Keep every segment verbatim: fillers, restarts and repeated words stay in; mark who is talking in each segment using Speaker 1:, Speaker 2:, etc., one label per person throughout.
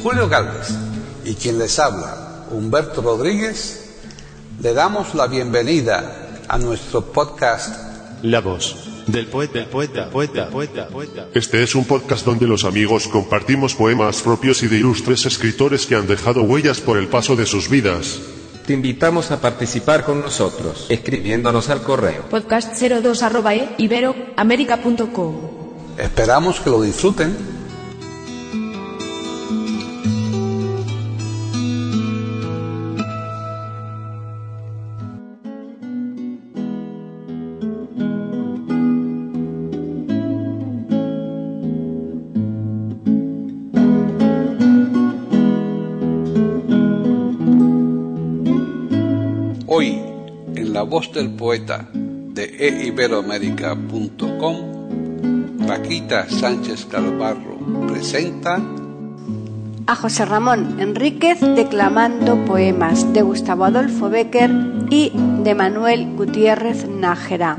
Speaker 1: Julio Galvez y quien les habla, Humberto Rodríguez, le damos la bienvenida a nuestro podcast
Speaker 2: La voz del poeta, del poeta, poeta, poeta, poeta.
Speaker 3: Este es un podcast donde los amigos compartimos poemas propios y de ilustres escritores que han dejado huellas por el paso de sus vidas.
Speaker 4: Te invitamos a participar con nosotros, escribiéndonos al correo
Speaker 5: podcast cero dos arroba e iberoamerica punto com.
Speaker 1: Esperamos que lo disfruten. Hoy, en La Voz del Poeta de e iberoamerica punto com, Paquita Sánchez Calvarro presenta
Speaker 6: a José Ramón Enríquez declamando poemas de Gustavo Adolfo Bécquer y de Manuel Gutiérrez Nájera.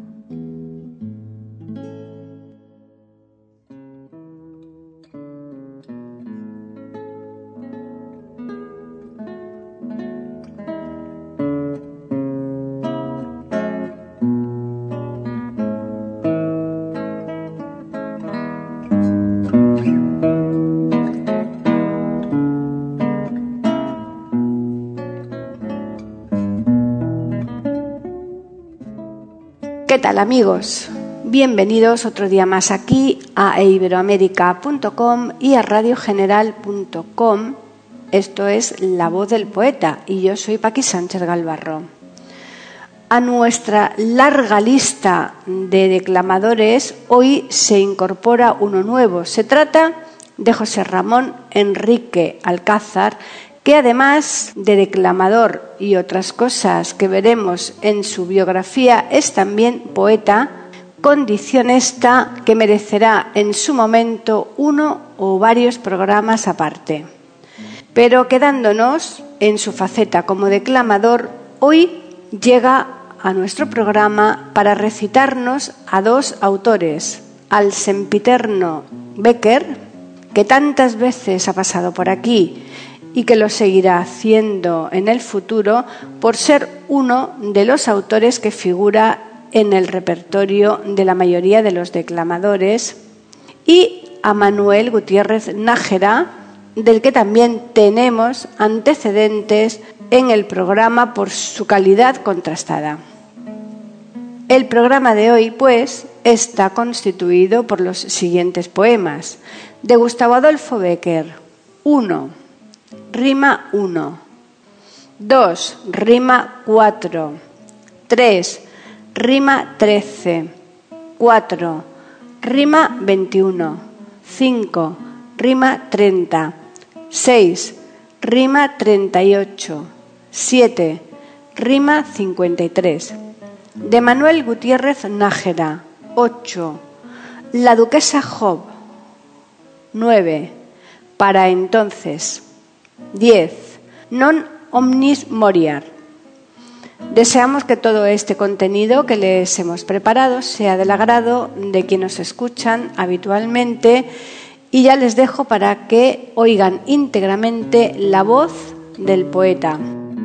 Speaker 6: ¿Qué tal, amigos? Bienvenidos otro día más aquí a e iberoamerica punto com y a radio general punto com. Esto es La Voz del Poeta y yo soy Paqui Sánchez Galvarro. A nuestra larga lista de declamadores hoy se incorpora uno nuevo. Se trata de José Ramón Enrique Alcázar, que además de declamador y otras cosas que veremos en su biografía, es también poeta, condición esta que merecerá en su momento uno o varios programas aparte. Pero quedándonos en su faceta como declamador, hoy llega a nuestro programa para recitarnos a dos autores, al sempiterno Bécquer, que tantas veces ha pasado por aquí y que lo seguirá haciendo en el futuro por ser uno de los autores que figura en el repertorio de la mayoría de los declamadores, y a Manuel Gutiérrez Nájera, del que también tenemos antecedentes en el programa por su calidad contrastada. El programa de hoy, pues, está constituido por los siguientes poemas. De Gustavo Adolfo Bécquer, uno. Rima uno, dos, rima cuatro, tres, rima trece, cuatro, rima veintiuno, cinco, rima treinta, seis, rima treinta y ocho, siete, rima cincuenta y tres. De Manuel Gutiérrez Nájera, ocho. La duquesa Job, nueve. Para entonces, diez. Non omnis moriar. Deseamos que todo este contenido que les hemos preparado sea del agrado de quienes nos escuchan habitualmente, y ya les dejo para que oigan íntegramente la voz del poeta.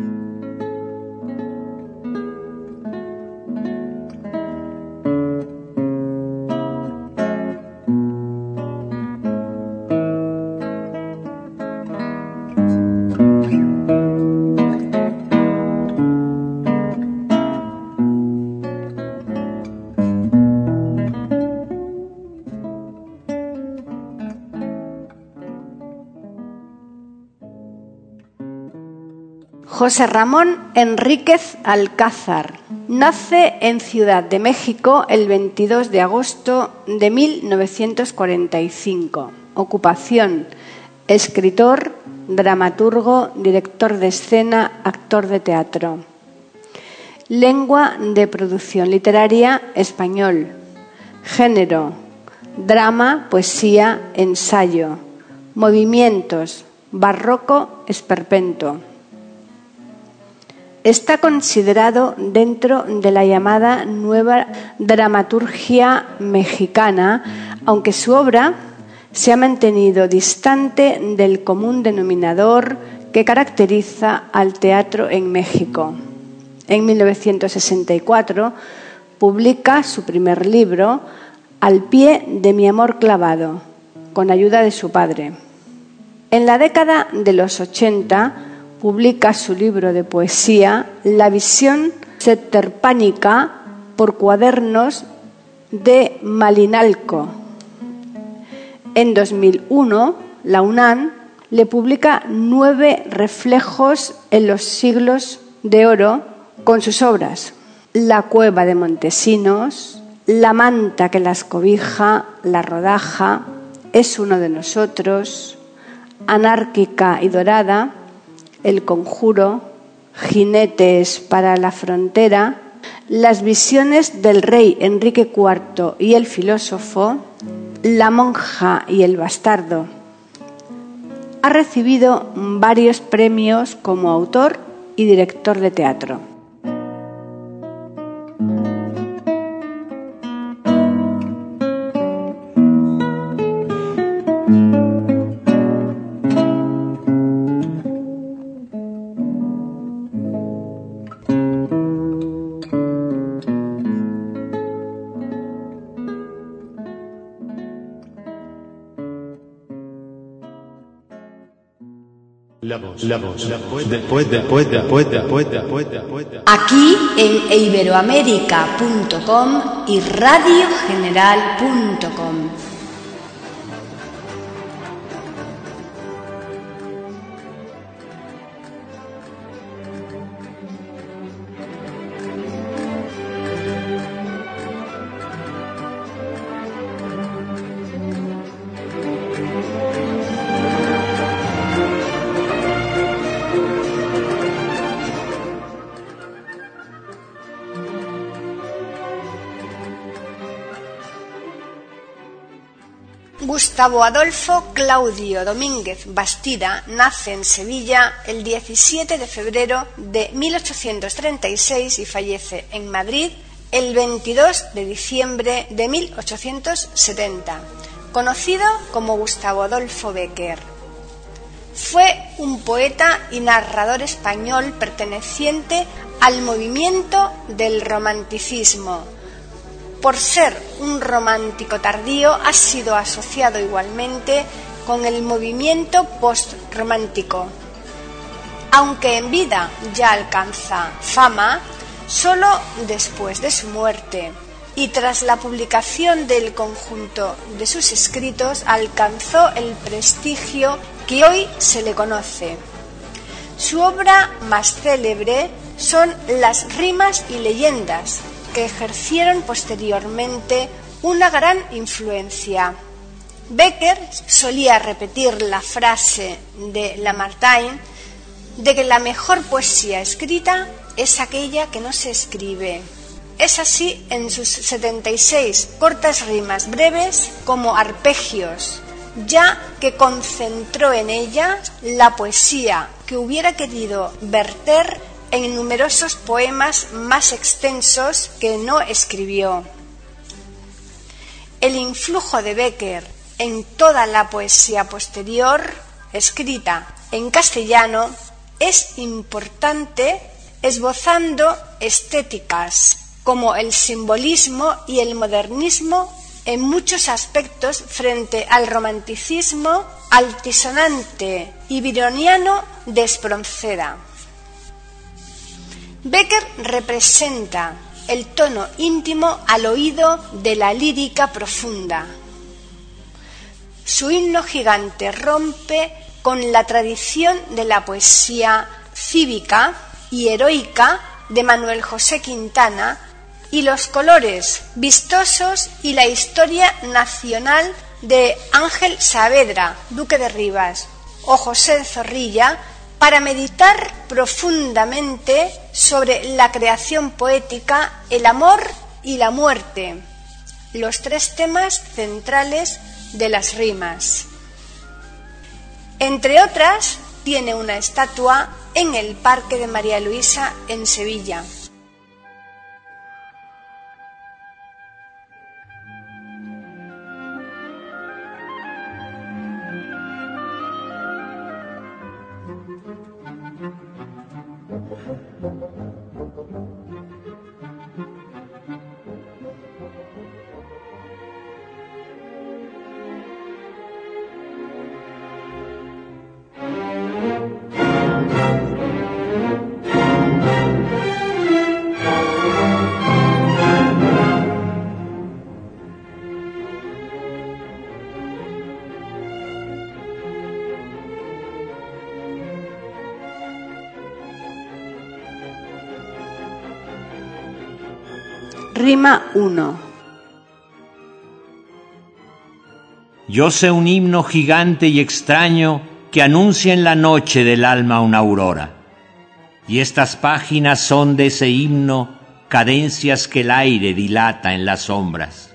Speaker 6: José Ramón Enríquez Alcázar nace en Ciudad de México el veintidós de agosto de mil novecientos cuarenta y cinco. Ocupación: escritor, dramaturgo, director de escena, actor de teatro. Lengua de producción literaria: español. Género: drama, poesía, ensayo. Movimientos: barroco, esperpento. Está considerado dentro de la llamada nueva dramaturgia mexicana, aunque su obra se ha mantenido distante del común denominador que caracteriza al teatro en México. En mil novecientos sesenta y cuatro publica su primer libro, Al pie de mi amor clavado, con ayuda de su padre. En la década de los ochenta publica su libro de poesía, La visión setterpánica, por Cuadernos de Malinalco. En dos mil uno, la UNAM le publica Nueve reflejos en los siglos de oro con sus obras: La cueva de Montesinos, La manta que las cobija, La rodaja, Es uno de nosotros, Anárquica y dorada, El conjuro, Jinetes para la frontera, Las visiones del rey Enrique cuarto y el filósofo, La monja y el bastardo. Ha recibido varios premios como autor y director de teatro.
Speaker 2: La voz, la voz, la voz del poeta, poeta, poeta, poeta, poeta, poeta.
Speaker 6: Aquí en iberoamérica punto com y radio general punto com.
Speaker 7: Gustavo Adolfo Claudio Domínguez Bastida nace en Sevilla el diecisiete de febrero de mil ochocientos treinta y seis y fallece en Madrid el veintidós de diciembre de mil ochocientos setenta, conocido como Gustavo Adolfo Bécquer. Fue un poeta y narrador español perteneciente al movimiento del romanticismo. Por ser un romántico tardío, ha sido asociado igualmente con el movimiento postromántico. Aunque en vida ya alcanza fama, solo después de su muerte y tras la publicación del conjunto de sus escritos alcanzó el prestigio que hoy se le conoce. Su obra más célebre son las rimas y leyendas, que ejercieron posteriormente una gran influencia. Bécquer solía repetir la frase de Lamartine de que la mejor poesía escrita es aquella que no se escribe. Es así en sus setenta y seis cortas rimas breves como arpegios, ya que concentró en ellas la poesía que hubiera querido verter en numerosos poemas más extensos que no escribió. El influjo de Bécquer en toda la poesía posterior, escrita en castellano, es importante, esbozando estéticas como el simbolismo y el modernismo en muchos aspectos frente al romanticismo altisonante y byroniano de Espronceda. Bécquer representa el tono íntimo al oído de la lírica profunda. Su himno gigante rompe con la tradición de la poesía cívica y heroica de Manuel José Quintana y los colores vistosos y la historia nacional de Ángel Saavedra, duque de Rivas, o José de Zorrilla, para meditar profundamente sobre la creación poética, el amor y la muerte, los tres temas centrales de las rimas. Entre otras, tiene una estatua en el Parque de María Luisa en Sevilla.
Speaker 6: Rima uno.
Speaker 8: Yo sé un himno gigante y extraño que anuncia en la noche del alma una aurora. Y estas páginas son de ese himno cadencias que el aire dilata en las sombras.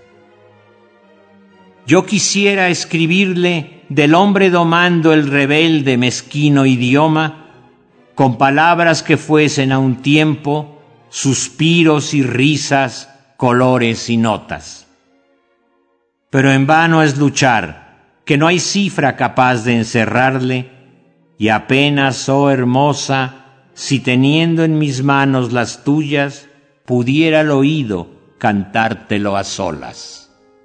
Speaker 8: Yo quisiera escribirle del hombre domando el rebelde mezquino idioma, con palabras que fuesen a un tiempo suspiros y risas, colores y notas. Pero en vano es luchar, que no hay cifra capaz de encerrarle, y apenas, oh hermosa, si teniendo en mis manos las tuyas, pudiera el oído cantártelo a solas.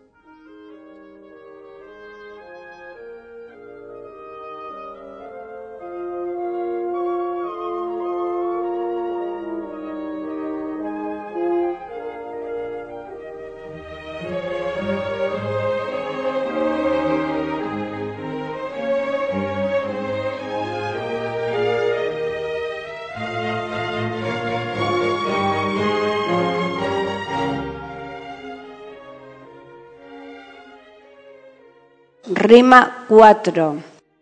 Speaker 6: Rima cuatro.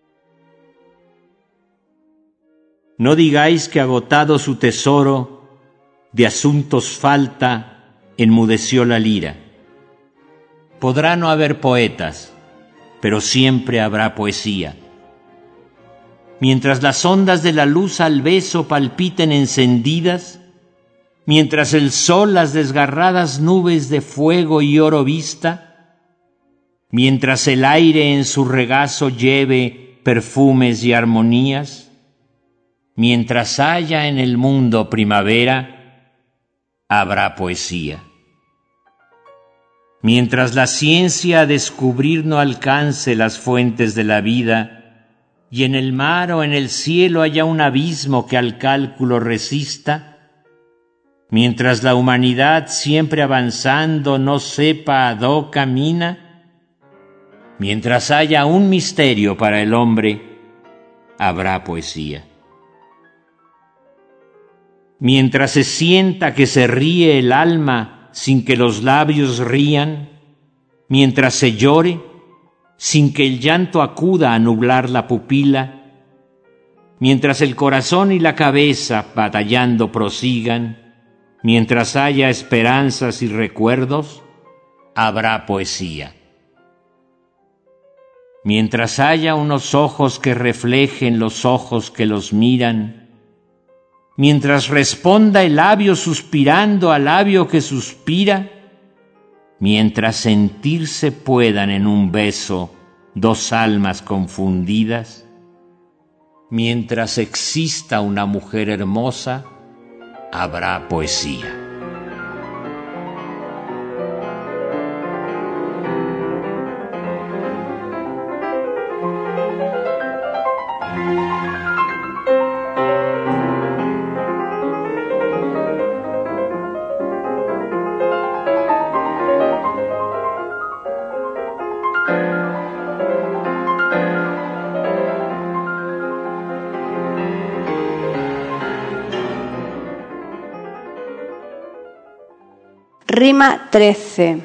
Speaker 8: No digáis que agotado su tesoro, de asuntos falta, enmudeció la lira. Podrá no haber poetas, pero siempre habrá poesía. Mientras las ondas de la luz al beso palpiten encendidas, mientras el sol las desgarradas nubes de fuego y oro vista, mientras el aire en su regazo lleve perfumes y armonías, mientras haya en el mundo primavera, habrá poesía. Mientras la ciencia a descubrir no alcance las fuentes de la vida, y en el mar o en el cielo haya un abismo que al cálculo resista, mientras la humanidad siempre avanzando no sepa a dó camina, mientras haya un misterio para el hombre, habrá poesía. Mientras se sienta que se ríe el alma sin que los labios rían, mientras se llore sin que el llanto acuda a nublar la pupila, mientras el corazón y la cabeza batallando prosigan, mientras haya esperanzas y recuerdos, habrá poesía. Mientras haya unos ojos que reflejen los ojos que los miran, mientras responda el labio suspirando al labio que suspira, mientras sentirse puedan en un beso dos almas confundidas, mientras exista una mujer hermosa, habrá poesía.
Speaker 6: Rima trece.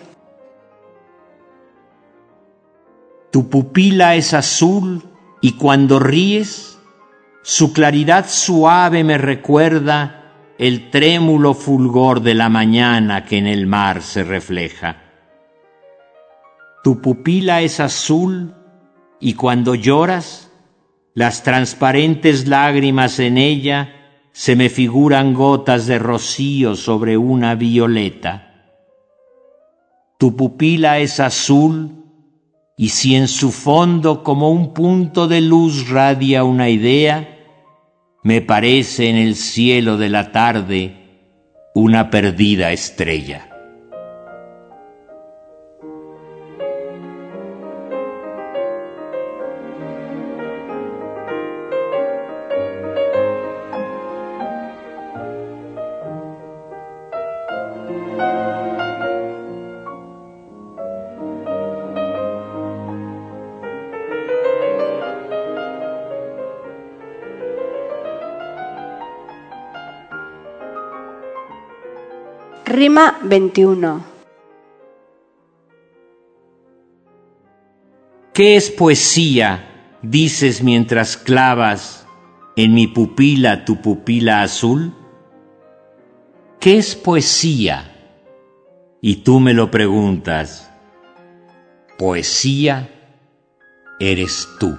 Speaker 8: Tu pupila es azul y cuando ríes, su claridad suave me recuerda el trémulo fulgor de la mañana que en el mar se refleja. Tu pupila es azul y cuando lloras, las transparentes lágrimas en ella se me figuran gotas de rocío sobre una violeta. Tu pupila es azul, y si en su fondo como un punto de luz radia una idea, me parece en el cielo de la tarde una perdida estrella.
Speaker 6: Rima veintiuno.
Speaker 8: ¿Qué es poesía? Dices mientras clavas en mi pupila tu pupila azul. ¿Qué es poesía? Y tú me lo preguntas. Poesía eres tú.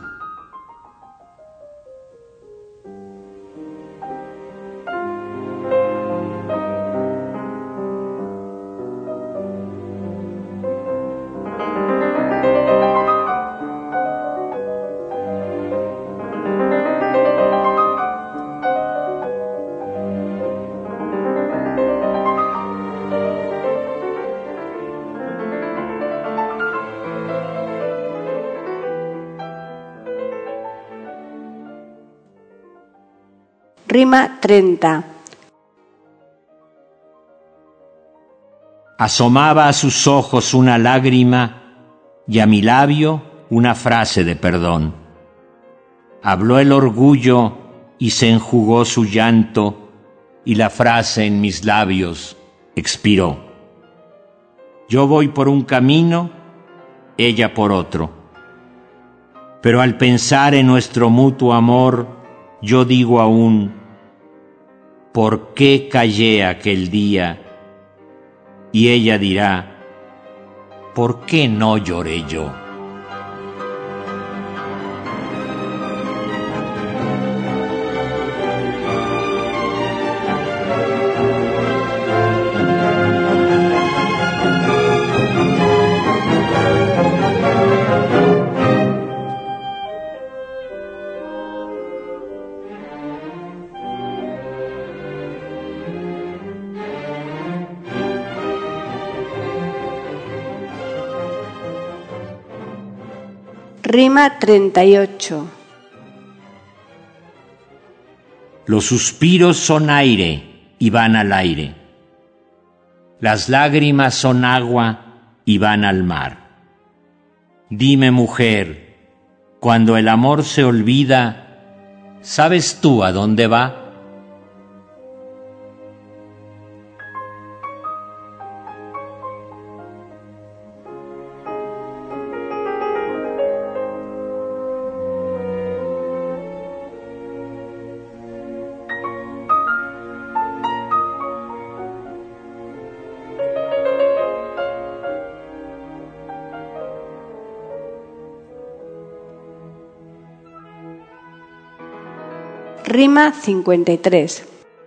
Speaker 6: Rima treinta.
Speaker 8: Asomaba a sus ojos una lágrima y a mi labio una frase de perdón. Habló el orgullo y se enjugó su llanto y la frase en mis labios expiró. Yo voy por un camino, ella por otro. Pero al pensar en nuestro mutuo amor, yo digo aún, ¿por qué callé aquel día? Y ella dirá, ¿por qué no lloré yo?
Speaker 6: Rima treinta y ocho.
Speaker 8: Los suspiros son aire y van al aire. Las lágrimas son agua y van al mar. Dime, mujer, cuando el amor se olvida, ¿sabes tú a dónde va?
Speaker 6: Rima cincuenta y tres.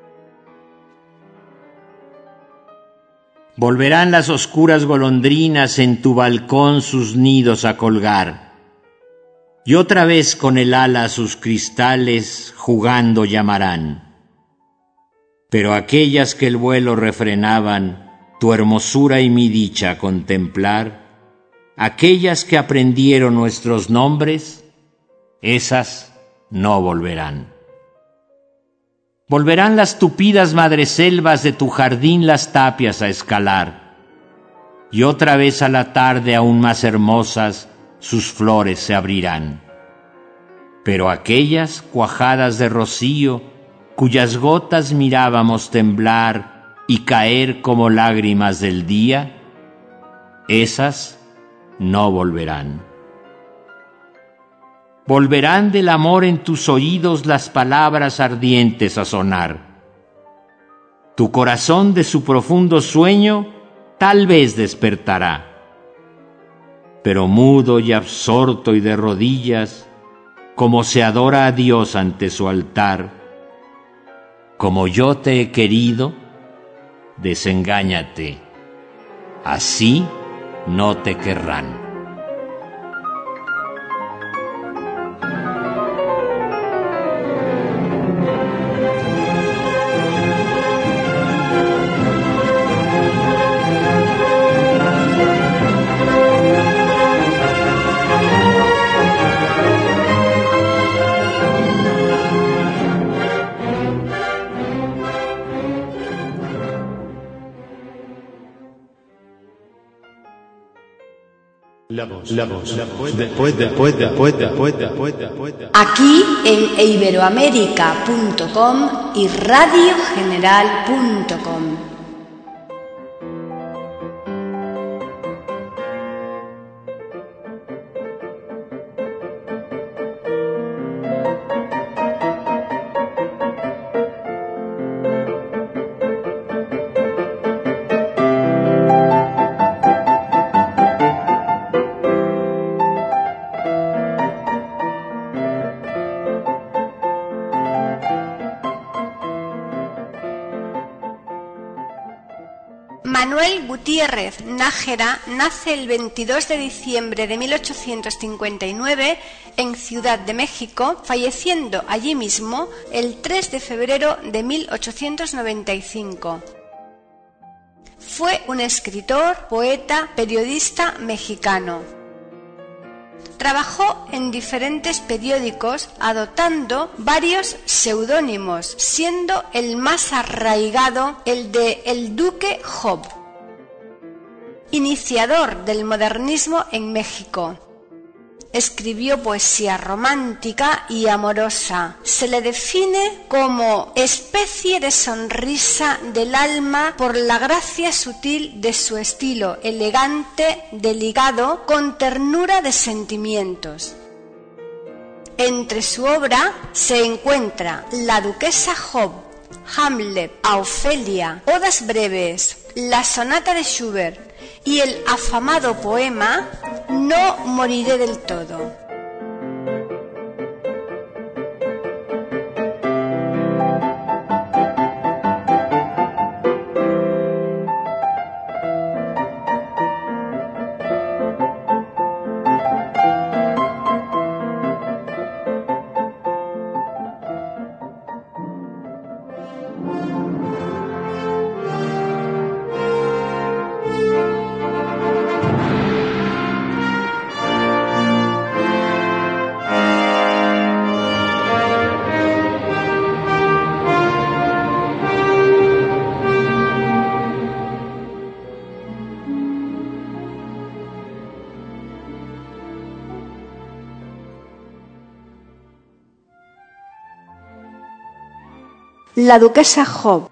Speaker 8: Volverán las oscuras golondrinas en tu balcón sus nidos a colgar, y otra vez con el ala sus cristales jugando llamarán. Pero aquellas que el vuelo refrenaban, tu hermosura y mi dicha a contemplar, aquellas que aprendieron nuestros nombres, esas no volverán. Volverán las tupidas madreselvas de tu jardín las tapias a escalar, y otra vez a la tarde aún más hermosas sus flores se abrirán. Pero aquellas cuajadas de rocío, cuyas gotas mirábamos temblar y caer como lágrimas del día, esas no volverán. Volverán del amor en tus oídos las palabras ardientes a sonar. Tu corazón de su profundo sueño tal vez despertará. Pero mudo y absorto y de rodillas, como se adora a Dios ante su altar, como yo te he querido, desengáñate, así no te querrán.
Speaker 2: La voz, la voz, la voz, después, después, después, después, después, después.
Speaker 7: Aquí en iberoamerica punto com y radio general punto com. Manuel Gutiérrez Nájera nace el veintidós de diciembre de mil ochocientos cincuenta y nueve en Ciudad de México, falleciendo allí mismo el tres de febrero de mil ochocientos noventa y cinco. Fue un escritor, poeta, periodista mexicano. Trabajó en diferentes periódicos adoptando varios seudónimos, siendo el más arraigado el de El Duque Job. Iniciador del modernismo en México. Escribió poesía romántica y amorosa. Se le define como especie de sonrisa del alma por la gracia sutil de su estilo, elegante, delicado, con ternura de sentimientos. Entre su obra se encuentra La Duquesa Job, Hamlet, a Ofelia, Odas breves, la sonata de Schubert y el afamado poema No moriré del todo.
Speaker 6: La Duquesa Job.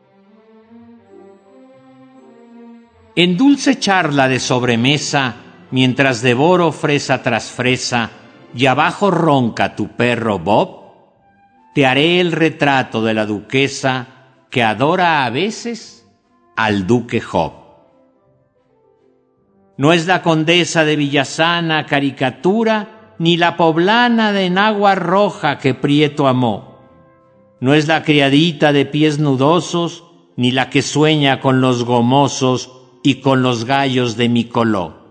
Speaker 8: En dulce charla de sobremesa, mientras devoro fresa tras fresa y abajo ronca tu perro Bob, te haré el retrato de la duquesa que adora a veces al duque Job. No es la condesa de Villasana caricatura, ni la poblana de enagua roja que Prieto amó. No es la criadita de pies nudosos, ni la que sueña con los gomosos y con los gallos de Micoló.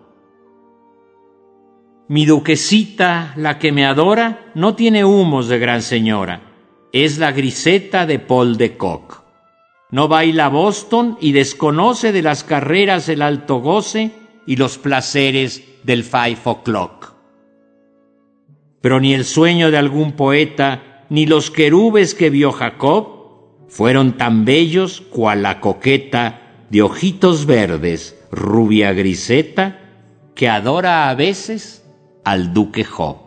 Speaker 8: Mi duquesita, la que me adora, no tiene humos de gran señora. Es la griseta de Paul de Kock. No baila Boston y desconoce de las carreras el alto goce y los placeres del five o'clock. Pero ni el sueño de algún poeta ni los querubes que vio Jacob fueron tan bellos cual la coqueta de ojitos verdes, rubia griseta, que adora a veces al duque Job.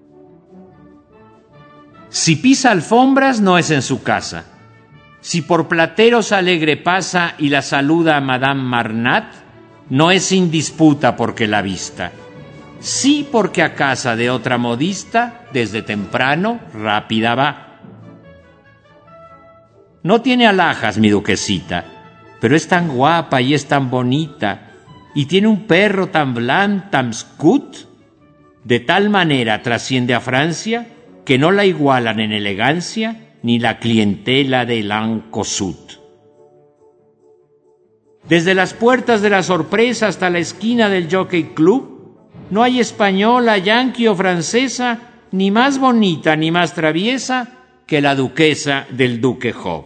Speaker 8: Si pisa alfombras no es en su casa. Si por plateros alegre pasa y la saluda a Madame Marnat, no es sin disputa porque la vista. Sí porque a casa de otra modista, desde temprano, rápida va. No tiene alhajas mi duquesita, pero es tan guapa y es tan bonita, y tiene un perro tan blanc, tan scut, de tal manera trasciende a Francia, que no la igualan en elegancia ni la clientela de Lancosut. Desde las puertas de la sorpresa hasta la esquina del Jockey Club, no hay española, yanqui o francesa, ni más bonita ni más traviesa que la duquesa del duque Job.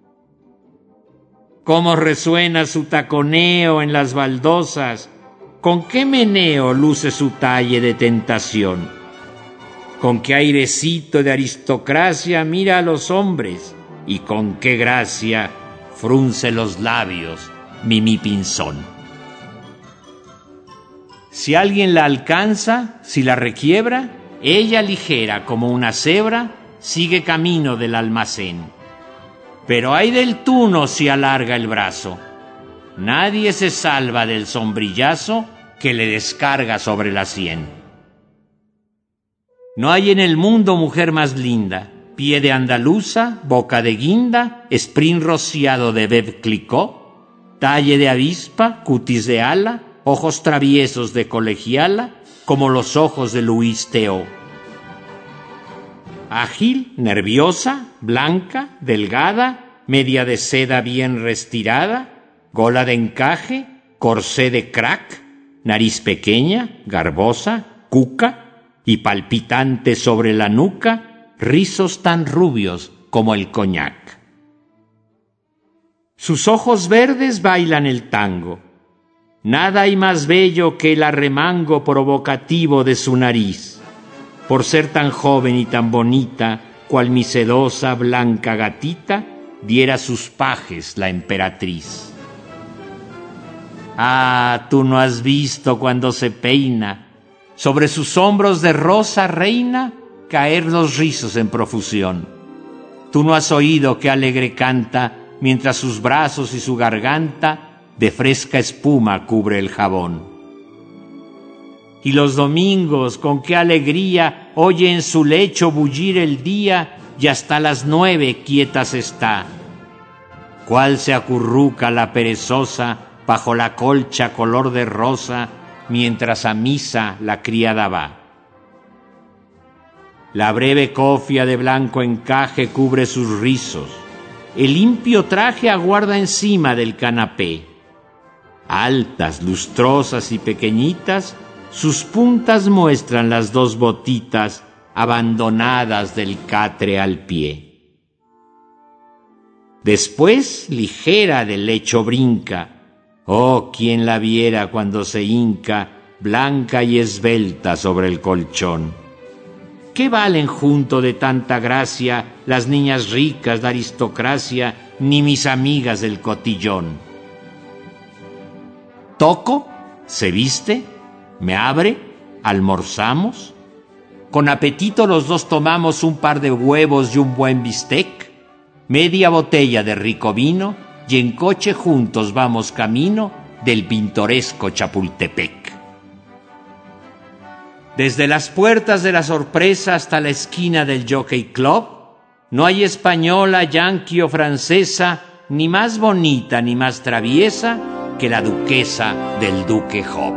Speaker 8: Cómo resuena su taconeo en las baldosas, con qué meneo luce su talle de tentación, con qué airecito de aristocracia mira a los hombres y con qué gracia frunce los labios Mimi Pinzón. Si alguien la alcanza, si la requiebra, ella ligera como una cebra sigue camino del almacén. Pero ay del tuno si alarga el brazo. Nadie se salva del sombrillazo que le descarga sobre la sien. No hay en el mundo mujer más linda, pie de andaluza, boca de guinda, esprín rociado de Veuve Clicquot, talle de avispa, cutis de ala, ojos traviesos de colegiala, como los ojos de Luis Theot. Ágil, nerviosa, blanca, delgada, media de seda bien restirada, gola de encaje, corsé de crack, nariz pequeña, garbosa, cuca y palpitante sobre la nuca, rizos tan rubios como el coñac. Sus ojos verdes bailan el tango. Nada hay más bello que el arremango provocativo de su nariz, por ser tan joven y tan bonita, cual mi sedosa blanca gatita diera sus pajes la emperatriz. Ah, tú no has visto cuando se peina, sobre sus hombros de rosa reina, caer los rizos en profusión. Tú no has oído qué alegre canta, mientras sus brazos y su garganta de fresca espuma cubre el jabón. Y los domingos con qué alegría oye en su lecho bullir el día, y hasta las nueve quietas está. Cuál se acurruca la perezosa bajo la colcha color de rosa, mientras a misa la criada va. La breve cofia de blanco encaje cubre sus rizos, el limpio traje aguarda encima del canapé. Altas, lustrosas y pequeñitas, sus puntas muestran las dos botitas abandonadas del catre al pie. Después, ligera del lecho brinca. Oh, quién la viera cuando se hinca, blanca y esbelta sobre el colchón. ¿Qué valen junto de tanta gracia las niñas ricas de aristocracia, ni mis amigas del cotillón? Toco, se viste, me abre, almorzamos. Con apetito los dos tomamos un par de huevos y un buen bistec, media botella de rico vino, y en coche juntos vamos camino del pintoresco Chapultepec. Desde las puertas de la sorpresa hasta la esquina del Jockey Club, no hay española, yanqui o francesa, ni más bonita ni más traviesa que la duquesa del Duque Job.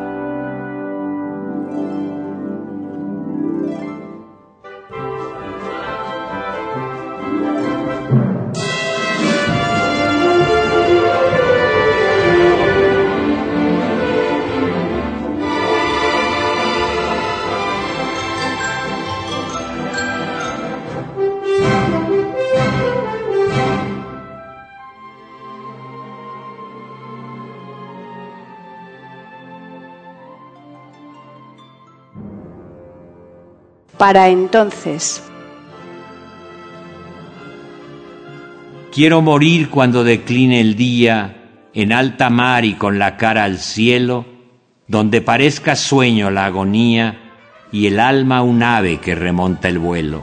Speaker 6: Para entonces.
Speaker 8: Quiero morir cuando decline el día, en alta mar y con la cara al cielo, donde parezca sueño la agonía y el alma un ave que remonta el vuelo.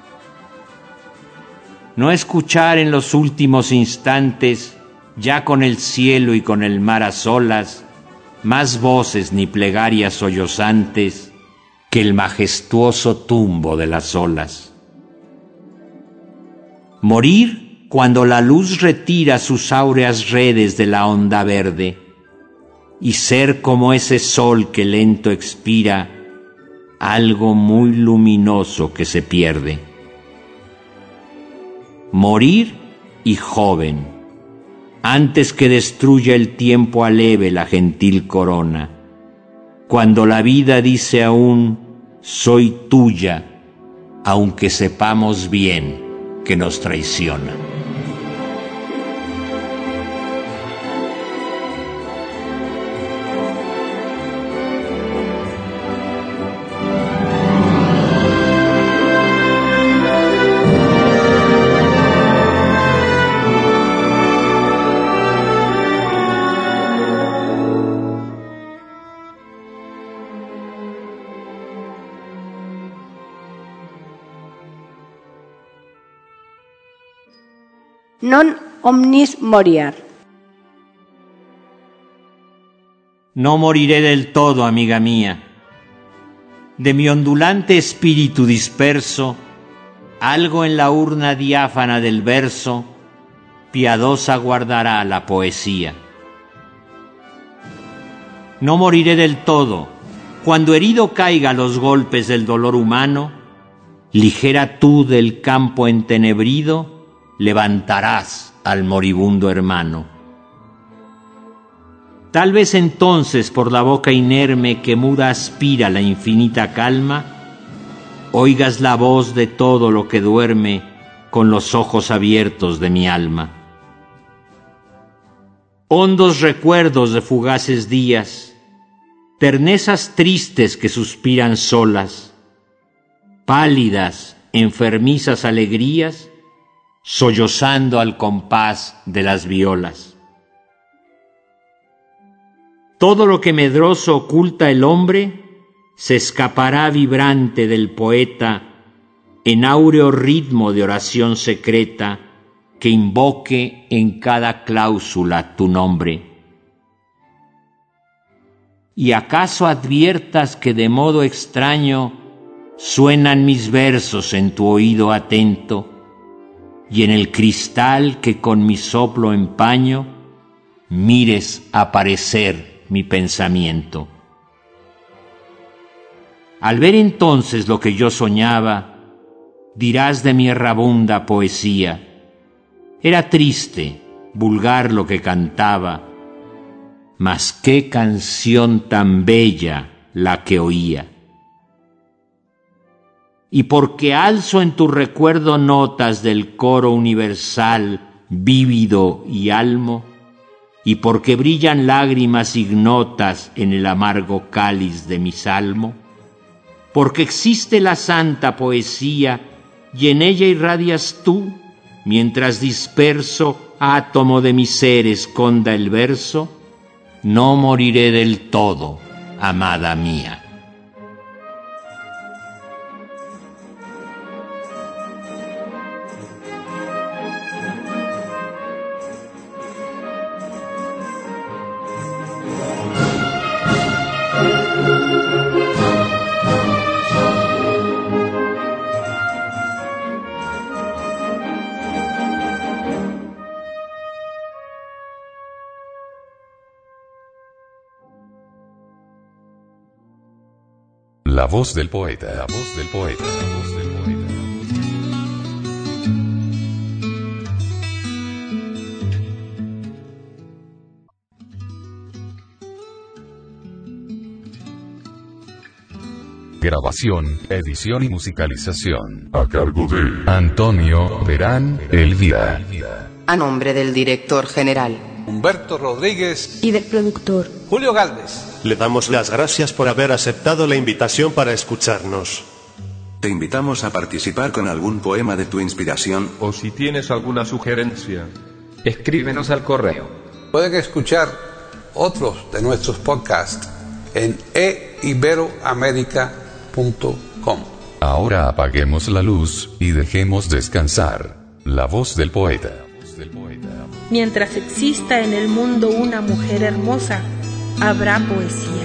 Speaker 8: No escuchar en los últimos instantes, ya con el cielo y con el mar a solas, más voces ni plegarias sollozantes que el majestuoso tumbo de las olas. Morir cuando la luz retira sus áureas redes de la onda verde, y ser como ese sol que lento expira, algo muy luminoso que se pierde. Morir y joven, antes que destruya el tiempo aleve la gentil corona, cuando la vida dice aún, soy tuya, aunque sepamos bien que nos traiciona.
Speaker 6: Non omnis moriar.
Speaker 8: No moriré del todo, amiga mía. De mi ondulante espíritu disperso, algo en la urna diáfana del verso, piadosa guardará la poesía. No moriré del todo. Cuando herido caiga a los golpes del dolor humano, ligera tú del campo entenebrido, levantarás al moribundo hermano. Tal vez entonces por la boca inerme que muda aspira la infinita calma, oigas la voz de todo lo que duerme con los ojos abiertos de mi alma. Hondos recuerdos de fugaces días, ternezas tristes que suspiran solas, pálidas, enfermizas alegrías, sollozando al compás de las violas. Todo lo que medroso oculta el hombre se escapará vibrante del poeta en áureo ritmo de oración secreta que invoque en cada cláusula tu nombre. ¿Y acaso adviertas que de modo extraño suenan mis versos en tu oído atento, y en el cristal que con mi soplo empaño mires aparecer mi pensamiento? Al ver entonces lo que yo soñaba, dirás de mi errabunda poesía: era triste, vulgar lo que cantaba, mas qué canción tan bella la que oía. Y porque alzo en tu recuerdo notas del coro universal, vívido y almo, y porque brillan lágrimas ignotas en el amargo cáliz de mi salmo, porque existe la santa poesía y en ella irradias tú, mientras disperso átomo de mi ser esconda el verso, no moriré del todo, amada mía.
Speaker 9: La voz del poeta, la voz del poeta, la voz del poeta. Grabación, edición y musicalización
Speaker 3: a cargo de
Speaker 9: Antonio Verán Elvira.
Speaker 10: A nombre del director general
Speaker 1: Humberto Rodríguez
Speaker 5: y del productor
Speaker 1: Julio Gálvez.
Speaker 2: Le damos las gracias por haber aceptado la invitación para escucharnos.
Speaker 11: Te invitamos a participar con algún poema de tu inspiración.
Speaker 12: O si tienes alguna sugerencia,
Speaker 4: escríbenos al correo.
Speaker 1: Pueden escuchar otros de nuestros podcasts en e iberoamerica punto com.
Speaker 9: Ahora apaguemos la luz y dejemos descansar la voz del poeta.
Speaker 13: Mientras exista en el mundo una mujer hermosa, habrá poesía.